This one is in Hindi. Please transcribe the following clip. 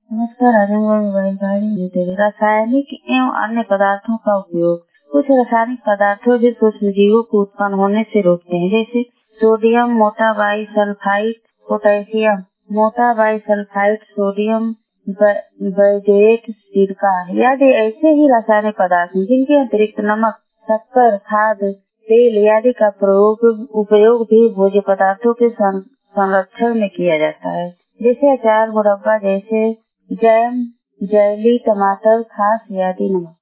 नमस्कार। आज हम मोबाइल गाड़ी रासायनिक एवं अन्य पदार्थों का उपयोग। कुछ रासायनिक पदार्थों जो सूक्ष्म जीवों को उत्पन्न होने से रोकते हैं, जैसे sodium metabisulphite, potassium metabisulphite, sodium बाइडेट, सिरका आदि ऐसे ही रासायनिक पदार्थ हैं जिनके अतिरिक्त नमक, शक्कर, खाद, तेल आदि का उपयोग भी भोज्य पदार्थों के संरक्षण में किया जाता है, जैसे अचार, मुरब्बा, जैसे जैम, जेली, टमाटर, खास आदि। नमक।